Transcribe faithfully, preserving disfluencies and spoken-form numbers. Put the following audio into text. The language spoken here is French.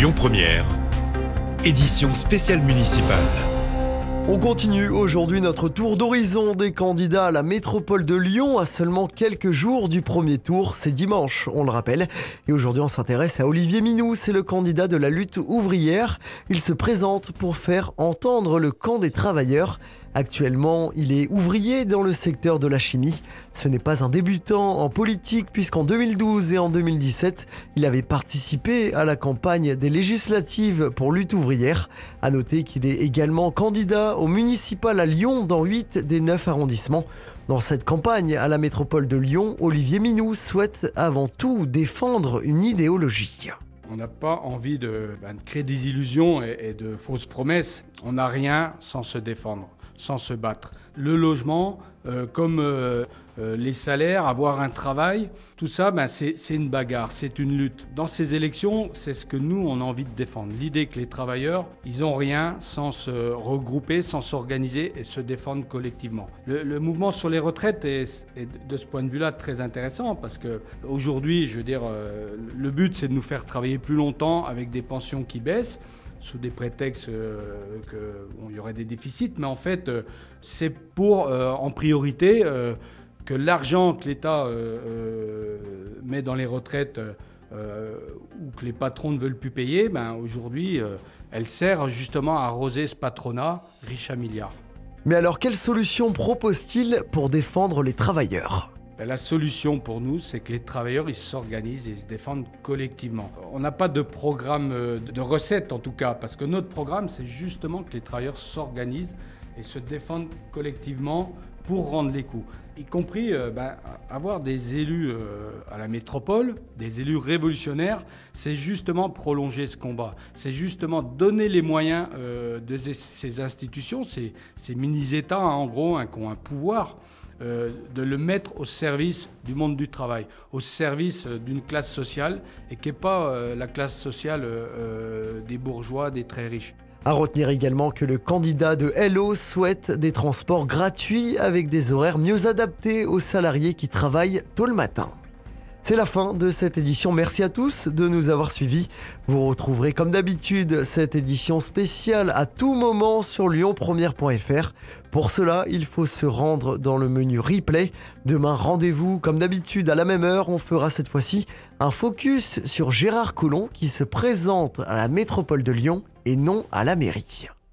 Lyon Première, édition spéciale municipale. On continue aujourd'hui notre tour d'horizon des candidats à la métropole de Lyon à seulement quelques jours du premier tour. C'est dimanche, on le rappelle. Et aujourd'hui, on s'intéresse à Olivier Minou. C'est le candidat de la lutte ouvrière. Il se présente pour faire entendre le camp des travailleurs. Actuellement, il est ouvrier dans le secteur de la chimie. Ce n'est pas un débutant en politique puisqu'en deux mille douze et en deux mille dix-sept, il avait participé à la campagne des législatives pour lutte ouvrière. À noter qu'il est également candidat au municipal à Lyon dans huit des neuf arrondissements. Dans cette campagne à la métropole de Lyon, Olivier Minou souhaite avant tout défendre une idéologie. On n'a pas envie de, ben, de créer des illusions et, et de fausses promesses. On n'a rien sans se défendre, sans se battre. Le logement, euh, comme euh, euh, les salaires, avoir un travail, tout ça, ben, c'est, c'est une bagarre, c'est une lutte. Dans ces élections, c'est ce que nous, on a envie de défendre. L'idée que les travailleurs, ils n'ont rien sans se regrouper, sans s'organiser et se défendre collectivement. Le, le mouvement sur les retraites est, est de ce point de vue-là très intéressant parce qu'aujourd'hui, je veux dire, euh, le but, c'est de nous faire travailler plus longtemps avec des pensions qui baissent, sous des prétextes euh, qu'il bon, y aurait des déficits, mais en fait, euh, c'est pour, euh, en priorité, euh, que l'argent que l'État euh, euh, met dans les retraites euh, ou que les patrons ne veulent plus payer, ben, aujourd'hui, euh, elle sert justement à arroser ce patronat riche à milliards. Mais alors, quelle solution propose-t-il pour défendre les travailleurs ? La solution pour nous, c'est que les travailleurs ils s'organisent et ils se défendent collectivement. On n'a pas de programme de recettes en tout cas, parce que notre programme, c'est justement que les travailleurs s'organisent et se défendent collectivement pour rendre les coups. Y compris euh, ben, avoir des élus euh, à la métropole, des élus révolutionnaires, c'est justement prolonger ce combat. C'est justement donner les moyens euh, de ces institutions, ces, ces mini-États hein, en gros, hein, qui ont un pouvoir, Euh, de le mettre au service du monde du travail, au service euh, d'une classe sociale et qui n'est pas euh, la classe sociale euh, des bourgeois, des très riches. À retenir également que le candidat de L O souhaite des transports gratuits avec des horaires mieux adaptés aux salariés qui travaillent tôt le matin. C'est la fin de cette édition. Merci à tous de nous avoir suivis. Vous retrouverez comme d'habitude cette édition spéciale à tout moment sur lyon première point f r. Pour cela, il faut se rendre dans le menu replay. Demain, rendez-vous comme d'habitude à la même heure. On fera cette fois-ci un focus sur Gérard Collomb qui se présente à la métropole de Lyon et non à la mairie.